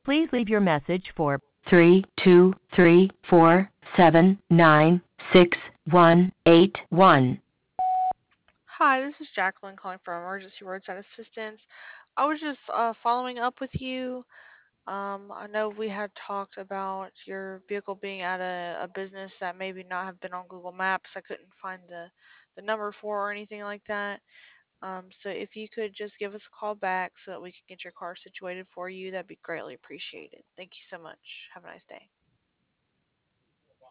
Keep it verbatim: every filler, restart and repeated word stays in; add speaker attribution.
Speaker 1: Please leave your message for three two three four seven nine six one eight one.
Speaker 2: Hi, this is Jacqueline calling from Emergency Roadside Assistance. I was just uh, following up with you. Um, I know we had talked about your vehicle being at a, a business that maybe not have been on Google Maps. I couldn't find the, the number for or anything like that. Um, so if you could just give us a call back so that we can get your car situated for you, that'd be greatly appreciated. Thank you so much. Have a nice day.